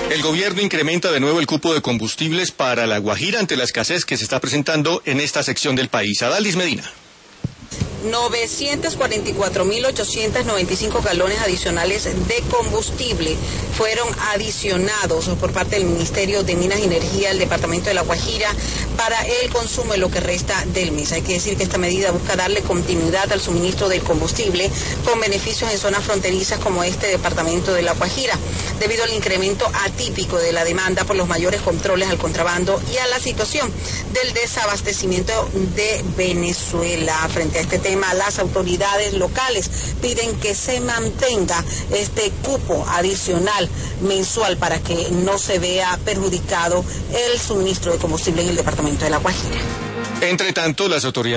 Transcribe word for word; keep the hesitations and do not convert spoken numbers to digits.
El gobierno incrementa de nuevo el cupo de combustibles para La Guajira ante la escasez que se está presentando en esta sección del país. Adaldis Medina. novecientos cuarenta y cuatro mil ochocientos noventa y cinco galones adicionales de combustible fueron adicionados por parte del Ministerio de Minas y Energía al Departamento de La Guajira para el consumo en lo que resta del mes. Hay que decir que esta medida busca darle continuidad al suministro del combustible con beneficios en zonas fronterizas como este Departamento de La Guajira, debido al incremento atípico de la demanda por los mayores controles al contrabando y a la situación del desabastecimiento de Venezuela. Frente a este tema, las autoridades locales piden que se mantenga este cupo adicional mensual para que no se vea perjudicado el suministro de combustible en el departamento de La Guajira. Entre tanto, las autoridades